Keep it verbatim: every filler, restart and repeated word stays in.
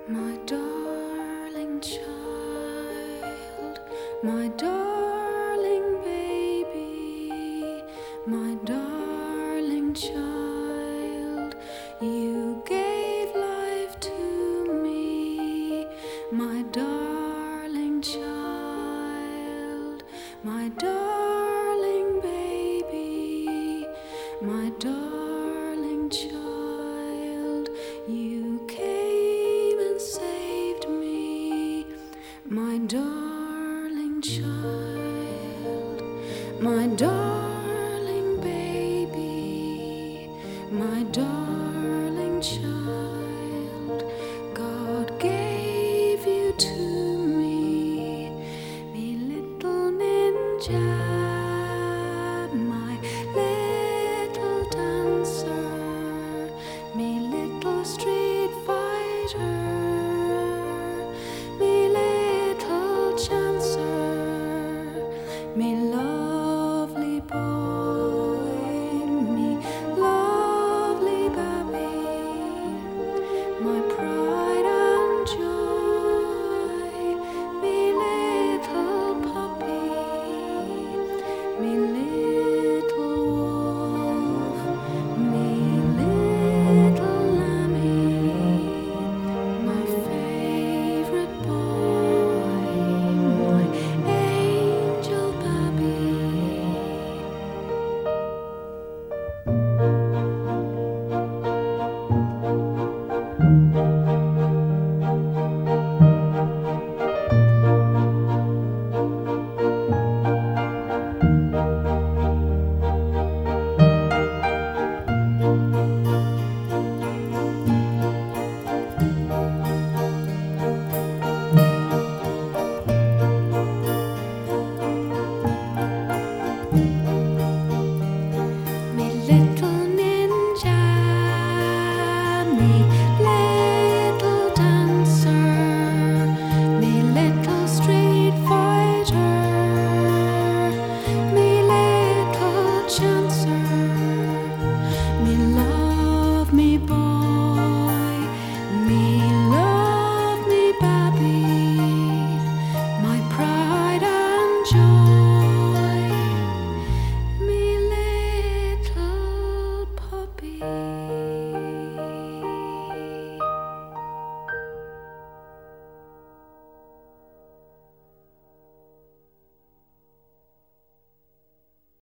My darling child, my darling baby, my darling child, you gave life to me, my darling child, my darling baby, my darling child, you came and saved me, my darling child, my darling baby, my darling child. God gave you to me, me little ninja, my little dancer, me little street fighter.